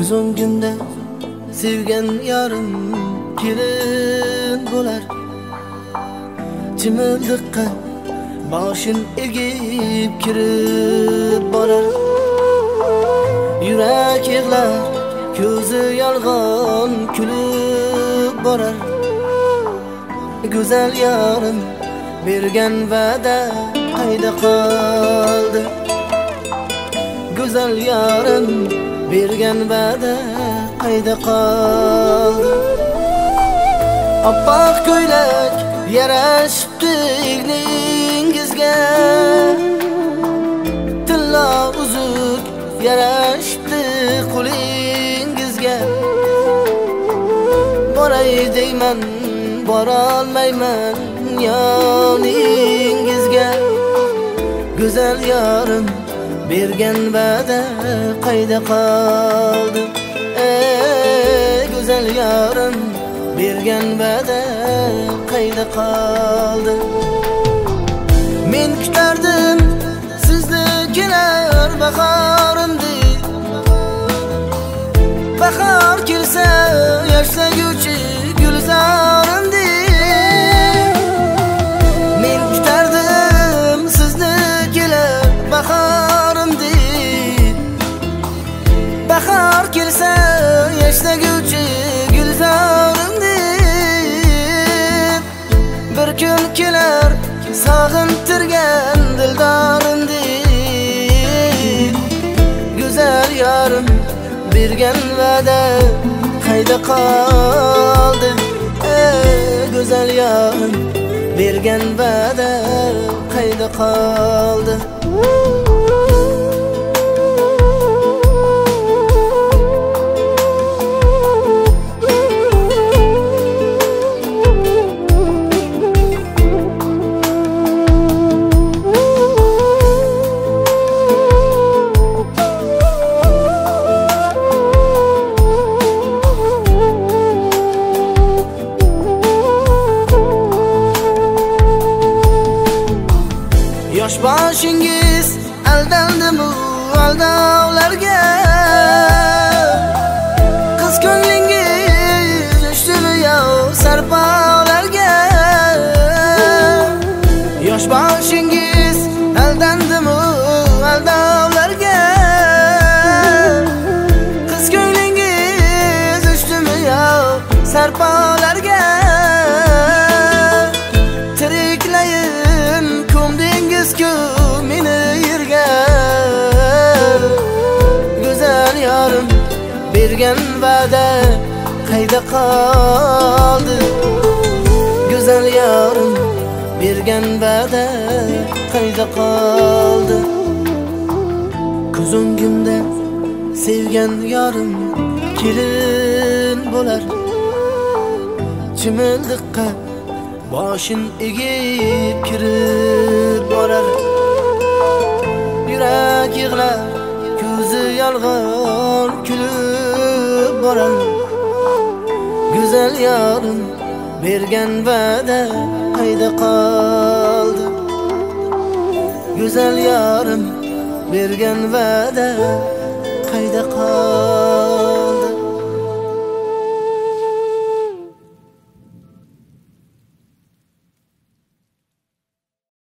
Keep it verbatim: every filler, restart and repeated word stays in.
Ko'z o'ngimda sevgan yarim kelin bo'lar. Chimildiqqa boshim egib kirib borar. Yurak yig'lar, ko'zi yolg'on kulib borar. Go'zal yarim bergan va'da qayda qoldi? Go'zal yarim bergan va'da qayda qoldi? Oppoq ko'ylak yarashibdi egningizga, tilla uzuk yarashibdi qo'lingizga. Boray deyman, borolmayman yoningizga. Go'zal yarim bergan va'da qayda qoldi? Ey go'zal yarim bergan va'da qayda qoldi? Men kutardim sizni kelar bahorimdi. Bahor kelsa yashnaguvchi gulzorimdi. Men kutardim sizni kelar bahorimdi. Bahor kelsa yashnaguvchi gulzorimdi. Bir kun kelar sog'intirgan dildorimdi. Go'zal yarim bergan va'da qayda qoldi? Ey go'zal yarim bergan va'da qayda qoldi? Yosh boshingiz aldandimi aldovlarga? Qiz ko'nglingiz tushdimi yo sarpolarga? Yosh boshingiz aldandimi aldovlarga? Qiz ko'nglingiz tushdimi yo sarpolarga? Tiriklayin ko'mdingiz-ku meni yerga. Go'zal yarim bergan va'da qayda qoldi? Go'zal yarim bergan va'da qayda qoldi? Ko'z o'ngimda sevgan yarim kelin bo'lar. Chimildiqqa boshim egib kirib borar. Yurak yig'lar, ko'zi yolg'on kulib borar. Go'zal yarim bergan va'da qayda qoldi? Go'zal yarim bergan va'da qayda qoldi?